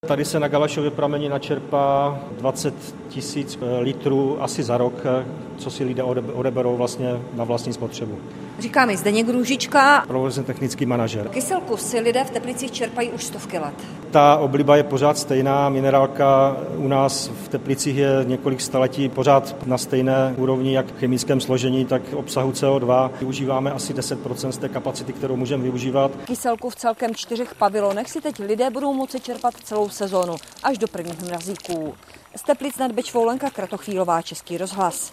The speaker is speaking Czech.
Tady se na Galašově prameni načerpá 20 000 litrů asi za rok, co si lidé odeberou vlastně na vlastní spotřebu. Říká mi Zdeněk Růžička. Provozně technický manažer. Kyselku si lidé v Teplicích čerpají už stovky let. Ta obliba je pořád stejná, minerálka u nás v Teplicích je několik staletí pořád na stejné úrovni, jak v chemickém složení, tak obsahu CO2. Využíváme asi 10% z té kapacity, kterou můžeme využívat. Kyselku v celkem 4 pavilonech si teď lidé budou moci čerpat celou sezónu, až do prvních mrazíků. Z Teplic nad Bečvou Lenka Kratochvílová, Český rozhlas.